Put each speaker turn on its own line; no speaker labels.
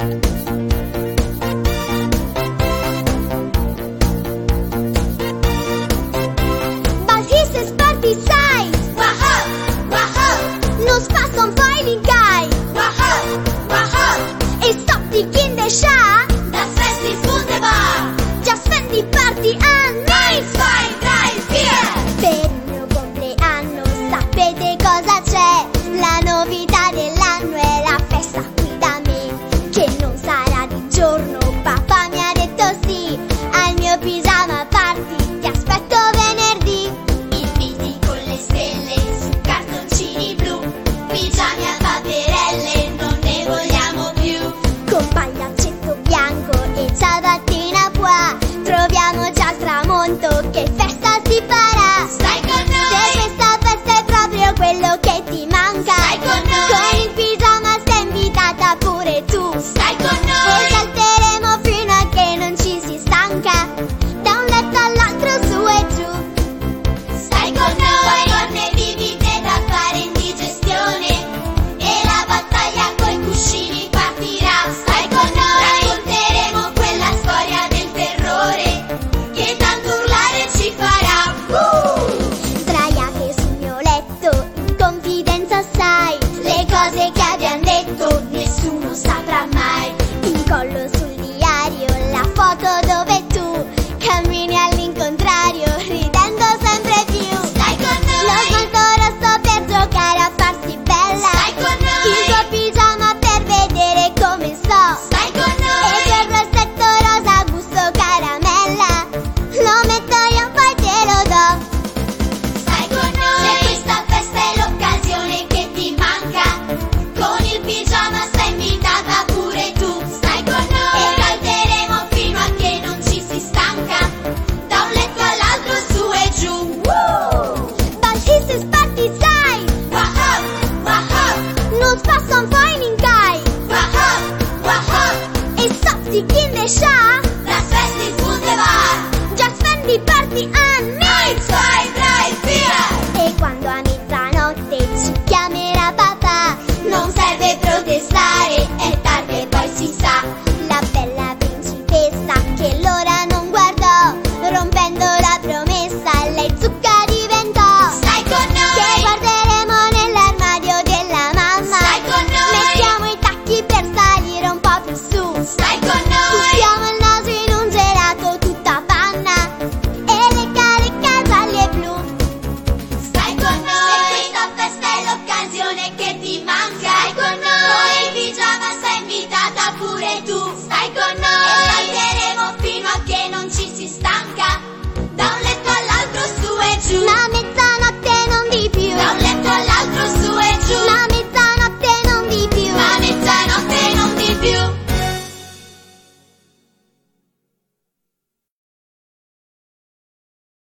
But he says party size.
Wahoo, wahoo,
Nos Spaß und Feiling geil.
wahoo, wahoo.
Ich stopp die Kinderschar.
Das Fest ist wunderbar.
Just wenn die Party an.
1, 2, 3, 4.
Per il mio compleanno sapete cosa c'è? La novità dell'anno è la festa qui da me, che non sarà di giorno, papà mi ha detto sì. Al mio pigiama party ti aspetto venerdì.
Il viti con le stelle su cartoncini blu. Pigiami a paperelle, non ne vogliamo più.
Con pagliaccetto bianco e ciabattina qua, troviamo già il tramonto, che festa si farà.
Stai con
Se
noi,
questa festa è proprio quello che ti manca,
stai con
con
noi,
il pigiama sei invitata pure tu.
stai con
E
noi.
salteremo fino a che non ci si stanca, da un letto all'altro su e giù.
Stai con noi, donne bibite da fare indigestione. E la battaglia coi cuscini partirà. Stai con noi, racconteremo quella storia del terrore che tanto urlare ci farà.
Sdraiate sul mio letto, in confidenza sai,
Le cose che abbiamo detto nessuno saprà mai.
incollo sul diario la foto dove tu cammini all'incontrario, ridendo sempre più.
Stai con
Lo
noi,
smalto rosso per giocare a farsi bella,
stai con
il tuo
noi,
pigiama per vedere come sto,
stai con
e
noi.
quel rossetto rosa gusto caramella, lo metto io poi te lo do.
Stai con noi, se questa festa è l'occasione che ti manca, con il pigiama sei invitata pure tu. Stai con noi, e salteremo fino a che non ci si stanca, da un letto all'altro su e giù.
But this is party size,
Wahoo, wahoo,
nos Spaß und Feiling geil.
wahoo, wahoo.
Ich stopp die Kinderschar,
Das Fest ist wunderbar.
just wenn die Party an.
1, 2, 3, 4.
E quando a mezzanotte ci chiamerà papà,
Non serve protestare, è tardi e poi si sa.
la bella principessa che l'ora non guardò, rompendo la promessa lei zucca diventò.
Stai con
Che
noi,
guarderemo nell'armadio della mamma,
stai con noi,
mettiamo i tacchi per salire un po' più su,
stai con noi.
buttiamo il naso in un gelato tutta panna, e lecca gialli e blu.
Stai con noi, se questa festa è l'occasione che ti manca. Stai con noi, con il pigiama sei invitata pure tu. Stai con noi.